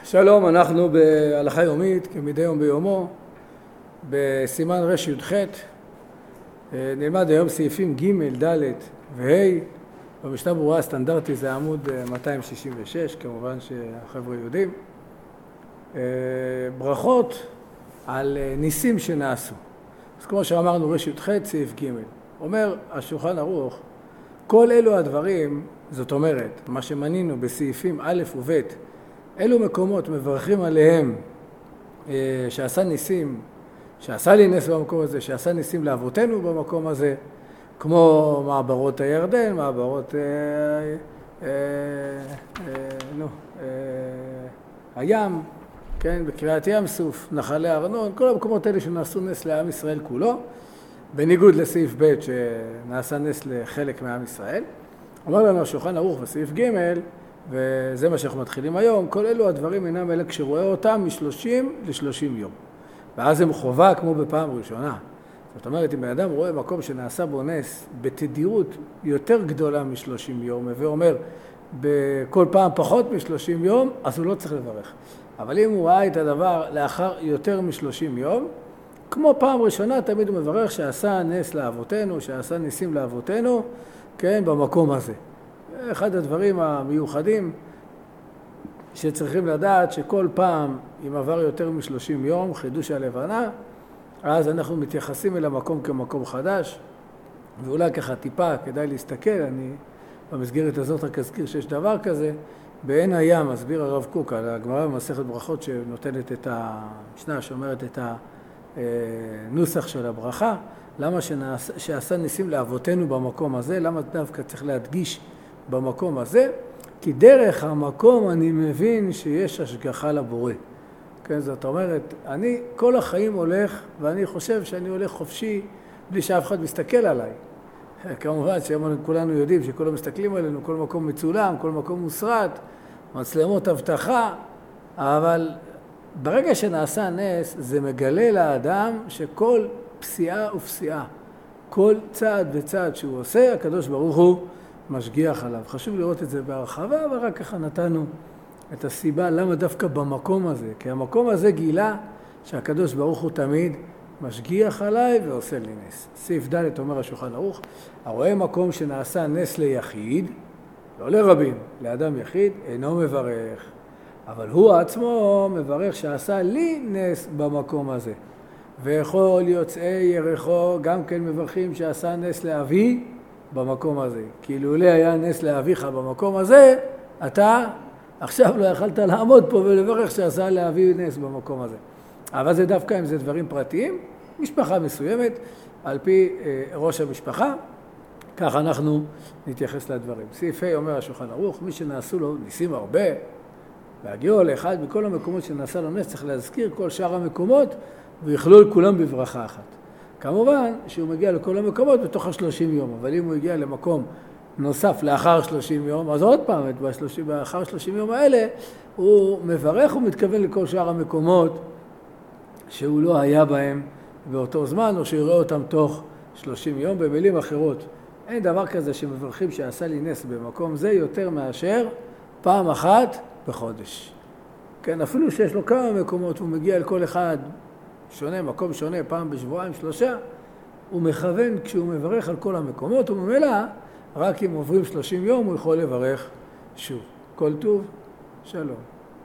שלום, אנחנו בהלכה יומית, כמדי יום ביומו, בסימן ר"ח. נלמד היום סעיפים ג', ד' וה'. במשנה ברורה הסטנדרטי זה עמוד 266, כמובן שהחבר'ה יודעים. ברכות על ניסים שנעשו. אז כמו שאמרנו ר"ח, סעיף ג', אומר השולחן ערוך, כל אלו הדברים, זאת אומרת, מה שמנינו בסעיפים א' וב', אלו מקומות מברכים עליהם שעשה ניסים, שעשה לי נס במקום הזה, שעשה ניסים לאבותינו במקום הזה, כמו מעברות הירדן, מעברות הים, כן, בקריאת ים סוף, נחלי ארנון, כל המקומות האלה שנעשו נס לעם ישראל כולו, בניגוד לסעיף ב' שנעשה נס לחלק מעם ישראל. אומר לנו השולחן ערוך בסעיף ג', וזה מה שאנחנו מתחילים היום, כל אלו הדברים אינם אלה כשרואה אותם מ-30 ל-30 יום. ואז הם חובה כמו בפעם ראשונה. זאת אומרת, אם בן אדם רואה מקום שנעשה בו נס בתדירות יותר גדולה מ-30 יום, ואומר בכל פעם פחות מ-30 יום, אז הוא לא צריך לברך. אבל אם הוא ראה את הדבר לאחר יותר מ-30 יום, כמו פעם ראשונה תמיד הוא מברך שעשה נס לאבותינו, שעשה ניסים לאבותינו, כן, במקום הזה. אחד הדברים המיוחדים שצריכים לדעת שכל פעם אם עבר יותר מ-30 יום, חידוש הלבנה, אז אנחנו מתייחסים אל המקום כמקום חדש, ואולי ככה טיפה כדאי להסתכל, אני במסגרת הזאת רק אזכיר שיש דבר כזה, בעין הים מסביר הרב קוק על הגמרא במסכת ברכות שנותנת את המשנה שאומרת את הנוסח של הברכה, למה שעשה ניסים לאבותינו במקום הזה, למה דווקא צריך להדגיש במקום הזה? כי דרך המקום אני מבין שיש השגחה לבורא. כן, זאת אומרת, אני כל החיים הולך, ואני חושב שאני הולך חופשי, בלי שאף אחד מסתכל עליי. כמובן שכולנו יודעים שכל המסתכלים עלינו, כל מקום מצולם, כל מקום מוסרט, מצלמות הבטחה, אבל ברגע שנעשה נס, זה מגלה לאדם שכל פסיעה ופסיעה, כל צעד וצעד שהוא עושה, הקדוש ברוך הוא משגיח עליו. חשוב לראות את זה בהרחבה, אבל רק ככה נתנו את הסיבה למה דווקא במקום הזה. כי המקום הזה גילה שהקדוש ברוך הוא תמיד משגיח עליי ועושה לי נס. סעיף ד' אומר השולחן ערוך, הרואה מקום שנעשה נס ליחיד, לא לרבים, לאדם יחיד, אינו מברך. אבל הוא עצמו מברך שעשה לי נס במקום הזה. וכל יוצאי ירחו גם כן מברכים שעשה נס לאבי במקום הזה. כי לולא היה נס לאביך במקום הזה, אתה עכשיו לא יכלת לעמוד פה ולברך שעשה לאבי נס במקום הזה. אבל זה דווקא אם זה דברים פרטיים, משפחה מסוימת, על פי ראש המשפחה, כך אנחנו נתייחס לדברים. סעיף ה' אומר השולחן ערוך, מי שנעשו לו ניסים הרבה, והגיעו לאחד מכל המקומות שנעשה לו נס, צריך להזכיר כל שאר המקומות, ויכלול כולם בברכה אחת. כמובן שהוא מגיע לכל המקומות בתוך ה-30 יום, אבל אם הוא הגיע למקום נוסף לאחר 30 יום, אז עוד פעם, באחר 30 יום האלה, הוא מברך ומתכוון לכל שאר המקומות שהוא לא היה בהם באותו זמן, או שיראה אותם תוך 30 יום. במילים אחרות, אין דבר כזה שמברכים שעשה לי נס במקום זה יותר מאשר פעם אחת בחודש. כן, אפילו שיש לו כמה מקומות, הוא מגיע לכל אחד שונה, מקום שונה, פעם בשבועיים, 3, הוא מכוון כשהוא מברך על כל המקומות, הוא ממילא, רק אם עוברים 30 יום הוא יכול לברך שוב. כל טוב, שלום.